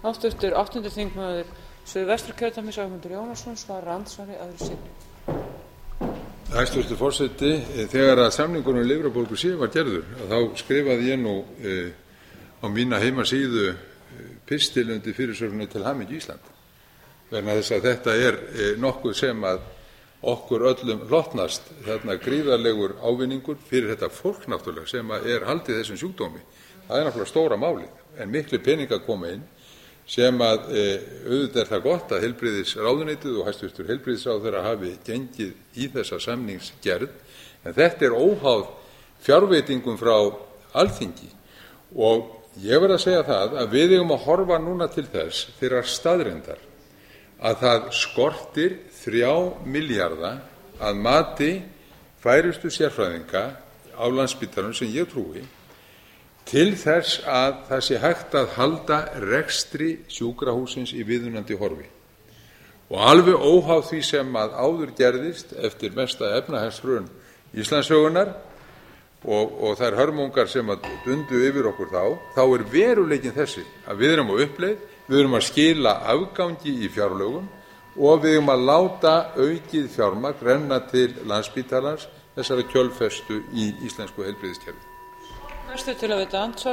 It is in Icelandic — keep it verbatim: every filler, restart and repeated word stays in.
Háttvirtur áttundi þingmaður Suðvesturkjördæmis Ögmundur Jónasson svarar andsvari öðru sinni. Hæstvirtur forseti, þegar að samningurinn um lifrarbólgu C var gerður þá skrifaði ég nú e, á mína heimasíðu pistil undir fyrirsögninni til hamingju Ísland, vegna þess að þetta er e, nokkuð sem að okkur öllum hlotnast, þarna gríðarlegur ávinningur fyrir þetta fólk náttúrulega sem að er haldið þessum sjúkdómi. Það er náttúrulega stóra málið, en miklu peningar koma inn sem að e, auðvitað er það gott að heilbrigðisráðuneytið og hæstvirtur heilbrigðisráðherra hafi gengið í þessa samningsgerð, en þetta er óháð fjárveitingum frá Alþingi og ég verð að segja það að við eigum að horfa núna til þess þeirrar staðreyndar að það skortir þrjá milljarða að mati færustu sérfræðinga á Landspítalanum sem ég trúi til þess að það sé hægt að halda rekstri sjúkrahússins í viðunandi horfi. Og alveg óháð því sem að áður gerðist eftir mesta efnahagshrun Íslandssögunnar og, og þær hörmungar sem að dundu yfir okkur þá, þá er veruleikinn þessi að við erum á uppleið, við erum að skila afgangi í fjárlögum og við erum að láta aukið fjármagn renna til Landspítalans, þessara kjölfestu í íslensku heilbrigðiskerfi. Næstu til að veita andsvar